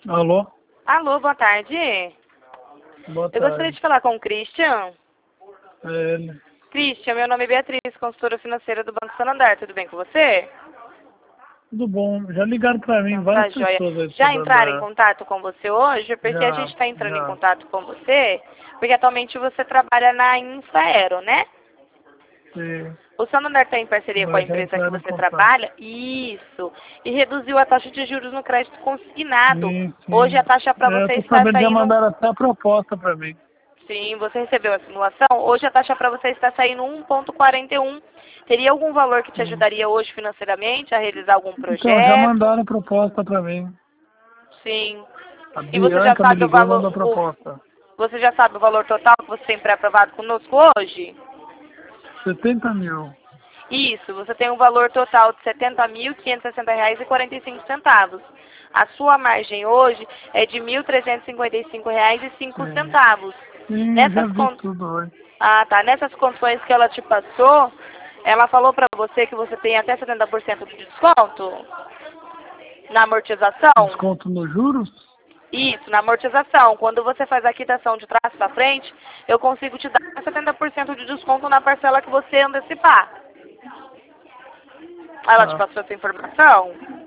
Alô? Alô, boa tarde. Boa Eu gostaria tarde. de falar com o Christian. É ele. Christian, meu nome é Beatriz, consultora financeira do Banco Santander. Tudo bem com você? Tudo bom. Já ligaram pra mim Então várias tá, joia. pessoas aí Já sobre entraram em contato com você hoje? Porque a gente Já, está entrando em já. contato com você, porque atualmente você trabalha na Infraero, né? Sim. O Santander está em parceria com a Mas já empresa que entraram em você contato. trabalha? Isso. E reduziu a taxa de juros no crédito consignado. Sim, Hoje a sim. taxa para Eu você tô está sabendo, já saindo... mandaram até a proposta pra mim. Sim, você recebeu a simulação. Hoje a taxa para você está saindo 1,41. Teria algum valor que te Sim. ajudaria hoje financeiramente a realizar algum Então, já projeto? mandaram a proposta pra mim. Sim. A E você já Bianca me sabe o ligou e valor, mandou a proposta. você já sabe o valor total que você tem pré-aprovado conosco hoje? 70 mil. Isso, você tem um valor total de R$ 70.560,45. A sua margem hoje é de R$ 1.355,05. Sim. Sim, já Nessas vi con... tudo hoje. Ah, tá. Nessas condições que ela te passou, ela falou pra você que você tem até 70% de desconto na amortização? Desconto nos juros? Isso, na amortização. Quando você faz a quitação de trás para frente, eu consigo te dar 70% de desconto na parcela que você antecipar. Ela te Tá. passou essa informação?